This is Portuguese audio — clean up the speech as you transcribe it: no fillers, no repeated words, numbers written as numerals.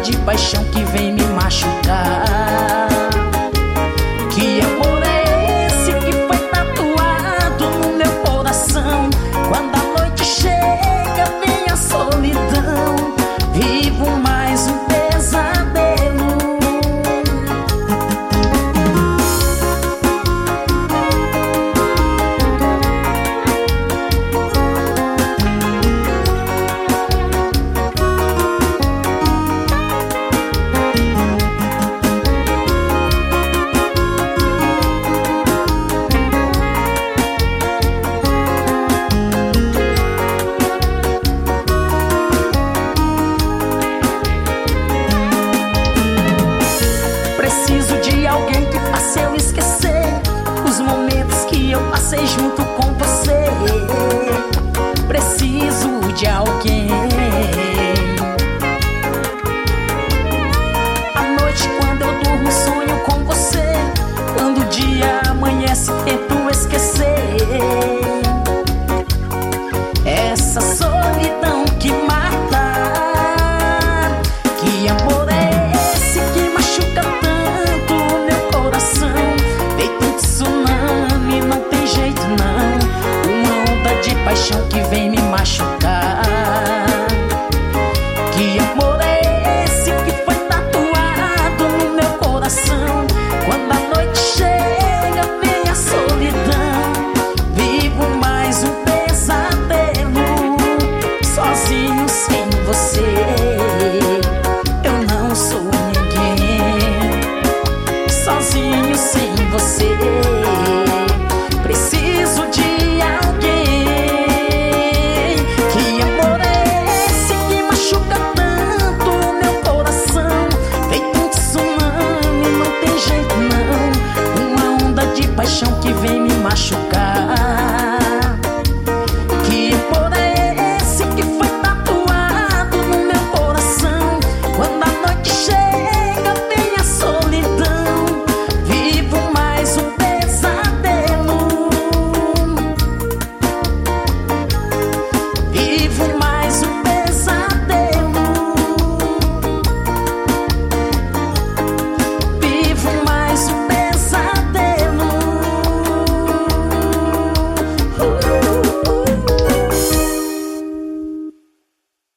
de paixão que vem me machucar. Que amor é esse que foi tatuado no meu coração? Quando a noite chega vem a solidão, vivo mais um pesadelo. Preciso de alguém que faça eu esquecer os momentos que eu passei junto com você. Preciso de alguém. À noite quando eu durmo sonho com você. Quando o dia amanhece